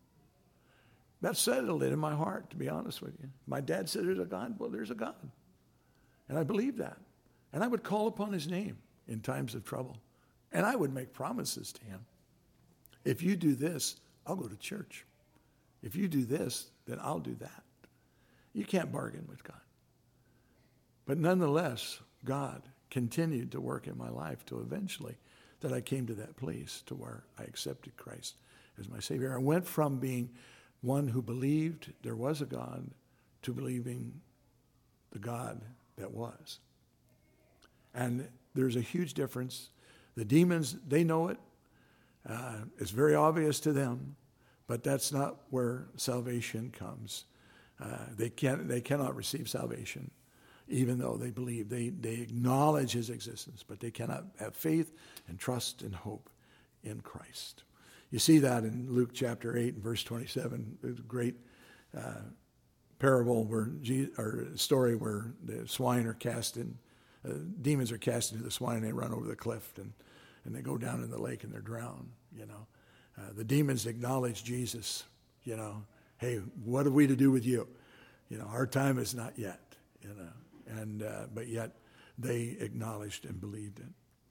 That settled it in my heart, to be honest with you. My dad said there's a God. Well, there's a God. And I believed that. And I would call upon his name in times of trouble. And I would make promises to him. If you do this, I'll go to church. If you do this, then I'll do that. You can't bargain with God. But nonetheless, God continued to work in my life to eventually that I came to that place to where I accepted Christ as my Savior. I went from being one who believed there was a God to believing the God that was. And there's a huge difference. The demons, they know it. It's very obvious to them, but that's not where salvation comes. They cannot receive salvation, even though they believe. They acknowledge his existence, but they cannot have faith and trust and hope in Christ. You see that in Luke chapter 8 and verse 27. There's a great parable or story where the swine are cast in, demons are cast into the swine, and they run over the cliff, and they go down in the lake and they're drowned. The demons acknowledge Jesus. Hey, what have we to do with you? Our time is not yet. But yet they acknowledged and believed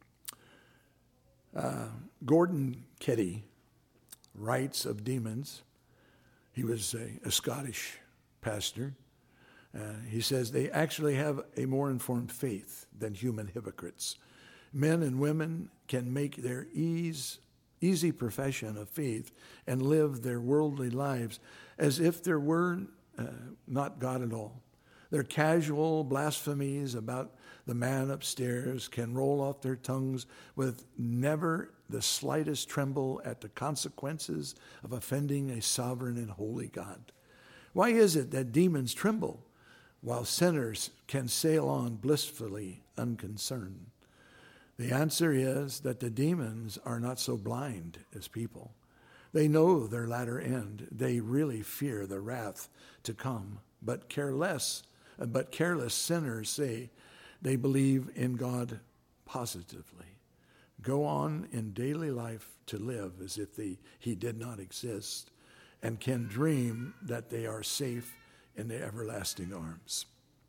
it. Gordon Ketty writes of demons. He was a Scottish pastor. He says they actually have a more informed faith than human hypocrites. Men and women can make their easy profession of faith and live their worldly lives as if there were not God at all. Their casual blasphemies about the man upstairs can roll off their tongues with never the slightest tremble at the consequences of offending a sovereign and holy God. Why is it that demons tremble while sinners can sail on blissfully unconcerned? The answer is that the demons are not so blind as people. They know their latter end. They really fear the wrath to come. But careless sinners say they believe in God positively. Go on in daily life to live as if he did not exist, and can dream that they are safe in the everlasting arms.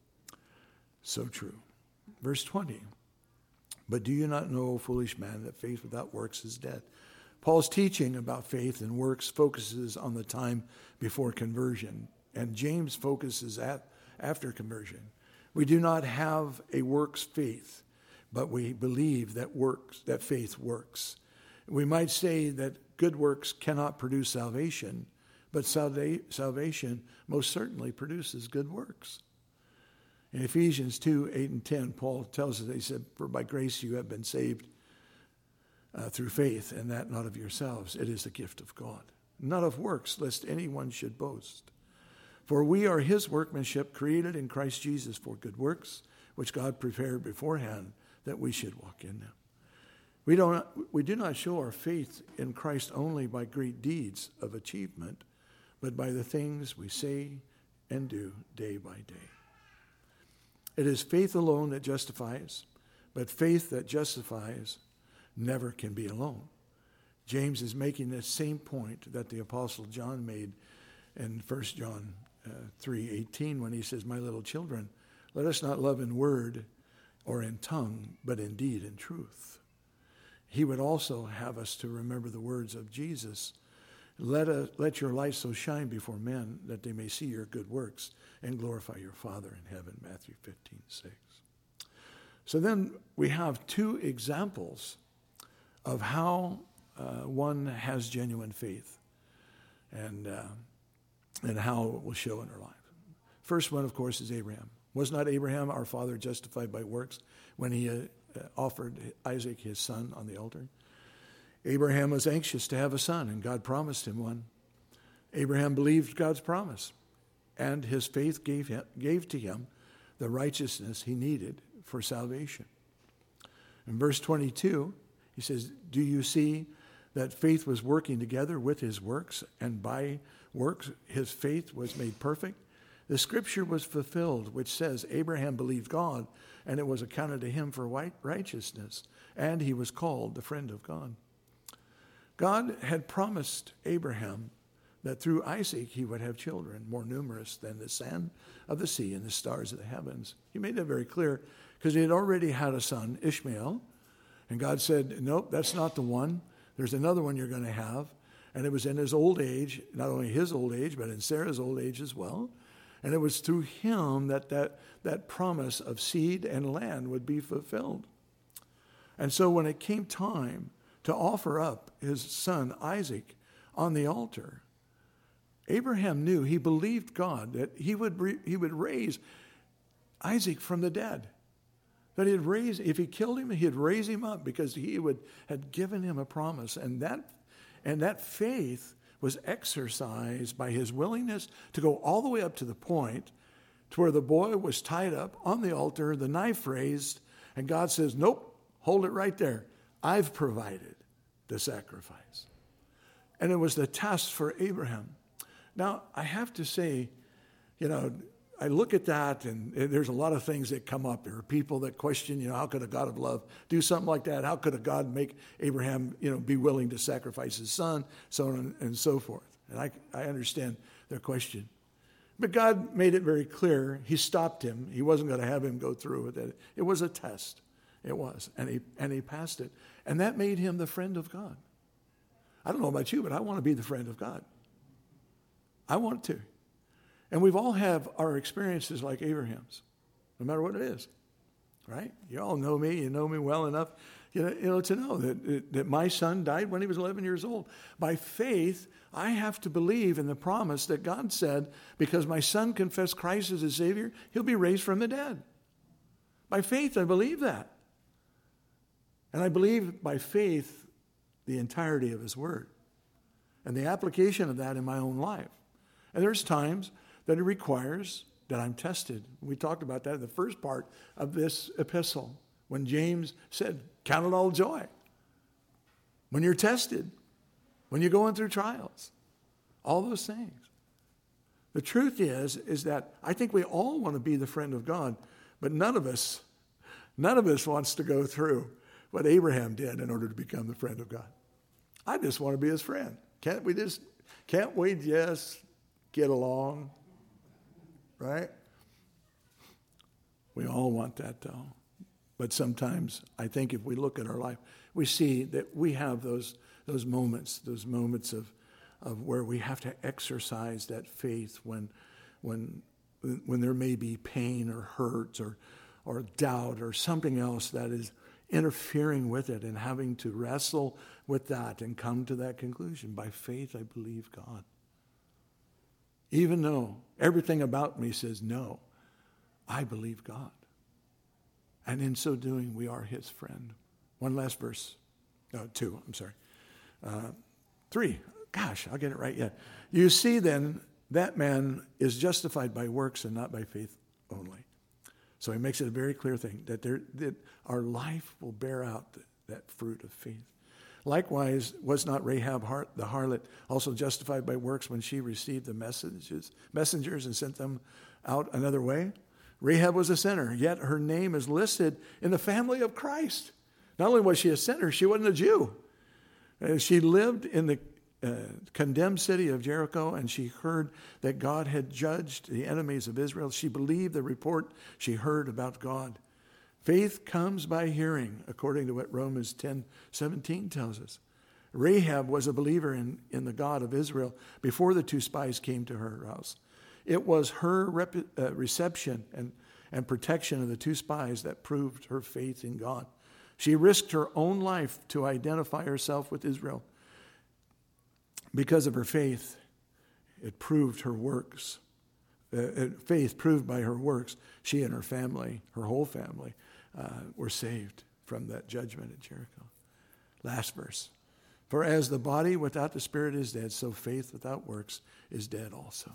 So true. Verse 20. But do you not know, O foolish man, that faith without works is dead? Paul's teaching about faith and works focuses on the time before conversion, and James focuses after conversion. We do not have a works faith, but we believe that faith works. We might say that good works cannot produce salvation, but salvation most certainly produces good works. In Ephesians 2, 8 and 10, Paul tells us, he said, for by grace you have been saved through faith, and that not of yourselves. It is the gift of God, not of works, lest anyone should boast. For we are his workmanship, created in Christ Jesus for good works, which God prepared beforehand that we should walk in them. We do not show our faith in Christ only by great deeds of achievement, but by the things we say and do day by day. It is faith alone that justifies, but faith that justifies never can be alone. James is making the same point that the Apostle John made in 1 John 3:18 when he says, my little children, let us not love in word or in tongue, but in deed and truth. He would also have us to remember the words of Jesus. Let your light so shine before men that they may see your good works and glorify your Father in heaven, Matthew 15:6. So then we have two examples of how one has genuine faith and how it will show in our life. First one, of course, is Abraham. Was not Abraham, our father, justified by works when he offered Isaac, his son, on the altar? Abraham was anxious to have a son, and God promised him one. Abraham believed God's promise, and his faith gave to him the righteousness he needed for salvation. In verse 22, he says, do you see that faith was working together with his works, and by works his faith was made perfect? The scripture was fulfilled, which says, Abraham believed God, and it was accounted to him for righteousness, and he was called the friend of God. God had promised Abraham that through Isaac he would have children more numerous than the sand of the sea and the stars of the heavens. He made that very clear because he had already had a son, Ishmael, and God said, nope, that's not the one. There's another one you're going to have. And it was in his old age, not only his old age, but in Sarah's old age as well. And it was through him that promise of seed and land would be fulfilled. And so when it came time to offer up his son Isaac on the altar, Abraham knew, he believed God, that he would raise Isaac from the dead. That if he killed him, he'd raise him up because had given him a promise. And that faith was exercised by his willingness to go all the way up to the point to where the boy was tied up on the altar, the knife raised, and God says, nope, hold it right there. I've provided the sacrifice. And it was the test for Abraham. Now, I have to say, I look at that, and there's a lot of things that come up. There are people that question, how could a God of love do something like that? How could a God make Abraham, be willing to sacrifice his son, so on and so forth? And I understand their question. But God made it very clear. He stopped him. He wasn't going to have him go through with it. It was a test. It was. And he passed it. And that made him the friend of God. I don't know about you, but I want to be the friend of God. I want to. And we've all have our experiences like Abraham's, no matter what it is, right? You all know me. You know me well enough, to know that my son died when he was 11 years old. By faith, I have to believe in the promise that God said, because my son confessed Christ as his Savior, he'll be raised from the dead. By faith, I believe that. And I believe by faith the entirety of his word and the application of that in my own life. And there's times that it requires that I'm tested. We talked about that in the first part of this epistle when James said, count it all joy when you're tested, when you're going through trials, all those things. The truth is that I think we all want to be the friend of God, but none of us wants to go through what Abraham did in order to become the friend of God. I just want to be his friend. Can't we just get along? Right? We all want that, though. But sometimes I think if we look at our life, we see that we have those moments of where we have to exercise that faith when there may be pain or hurt or doubt or something else that is interfering with it, and having to wrestle with that and come to that conclusion. By faith, I believe God. Even though everything about me says no, I believe God. And in so doing, we are his friend. One last verse. 2, I'm sorry. 3. Gosh, I'll get it right yet. You see then, that man is justified by works and not by faith only. So he makes it a very clear thing that our life will bear out that fruit of faith. Likewise, was not Rahab the harlot also justified by works when she received the messengers and sent them out another way? Rahab was a sinner, yet her name is listed in the family of Christ. Not only was she a sinner, she wasn't a Jew. She lived in the condemned city of Jericho, and she heard that God had judged the enemies of Israel. She believed the report she heard about God. Faith comes by hearing, according to what Romans 10:17 tells us. Rahab was a believer in the God of Israel before the 2 spies came to her house. It was her reception and protection of the 2 spies that proved her faith in God. She risked her own life to identify herself with Israel. Because of her faith, it proved her works. Faith proved by her works, she and her family, her whole family, were saved from that judgment at Jericho. Last verse. For as the body without the spirit is dead, so faith without works is dead also.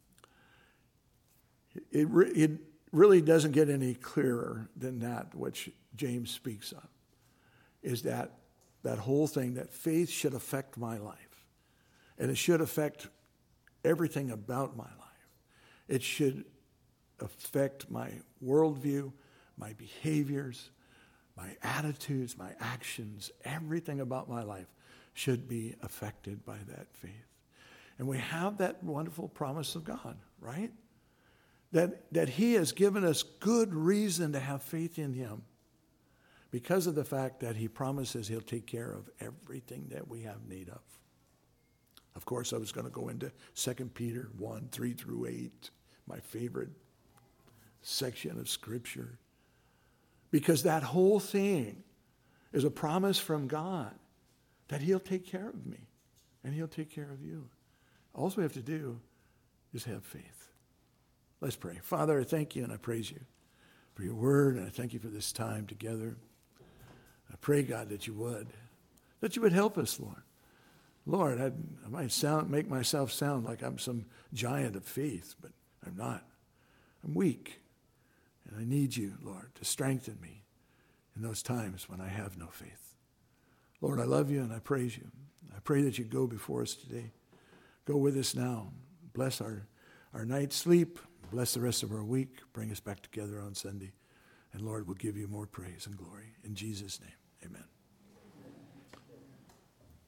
It really doesn't get any clearer than that, which James speaks of, is that whole thing, that faith should affect my life. And it should affect everything about my life. It should affect my worldview, my behaviors, my attitudes, my actions. Everything about my life should be affected by that faith. And we have that wonderful promise of God, right? That he has given us good reason to have faith in him because of the fact that he promises he'll take care of everything that we have need of. Of course, I was going to go into 2 Peter 1:3-8, my favorite section of Scripture. Because that whole thing is a promise from God that he'll take care of me and he'll take care of you. All we have to do is have faith. Let's pray. Father, I thank you and I praise you for your word, and I thank you for this time together. I pray, God, that you would help us, Lord. Lord, I might make myself sound like I'm some giant of faith, but I'm not. I'm weak, and I need you, Lord, to strengthen me in those times when I have no faith. Lord, I love you and I praise you. I pray that you go before us today. Go with us now. Bless our night's sleep. Bless the rest of our week. Bring us back together on Sunday. And Lord, we'll give you more praise and glory. In Jesus' name, amen.